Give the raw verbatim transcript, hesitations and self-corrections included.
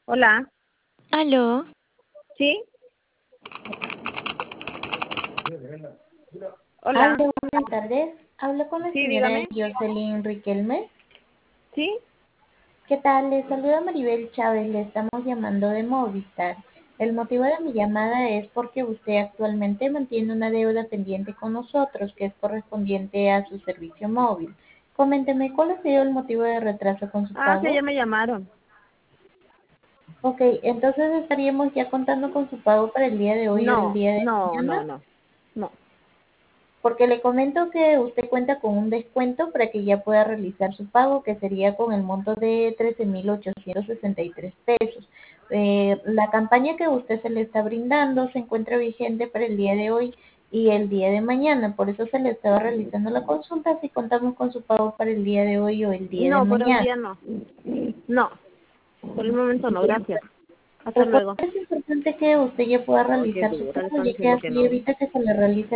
Hola, Aló, ¿sí? Hola, Aló, buenas tardes. Hablo con la sí, señora dígame. Jocelyn Riquelme. ¿Sí? ¿Qué tal? Le saluda Maribel Chávez. Le estamos llamando de Movistar. El motivo de mi llamada es porque usted actualmente mantiene una deuda pendiente con nosotros que es correspondiente a su servicio móvil. Coménteme, ¿cuál ha sido el motivo de retraso con su Ah, sí, ya pago? me llamaron. Ok, entonces estaríamos ya contando con su pago para el día de hoy o el No, día de no, mañana. no, no, no. Porque le comento que usted cuenta con un descuento para que ya pueda realizar su pago, que sería con el monto de trece mil ochocientos sesenta y tres pesos. Eh, la campaña que usted se le está brindando se encuentra vigente para el día de hoy y el día de mañana. Por eso se le estaba realizando la consulta si contamos con su pago para el día de hoy o el día de No, por el mañana. día no. No, por el momento no, Bien, gracias. Hasta recuerde luego. que es importante que usted ya pueda No, qué realizar su dura, le pago, están ya que diciendo que así no. evita que se le realice